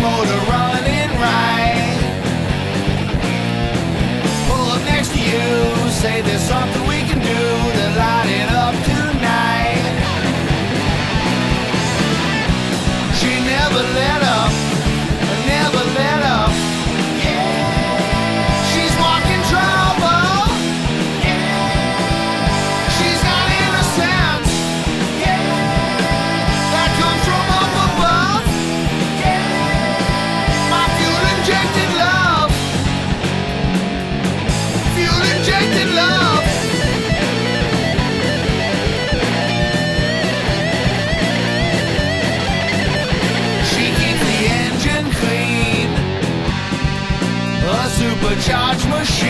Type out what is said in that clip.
motor running right. Pull up next to you, say there's something we can do to light it up tonight. She never let up, never let up. She's walking trouble. She's got innocence that comes from up above. My fuel-injected love. Fuel-injected love. She keeps the engine clean, a supercharged machine.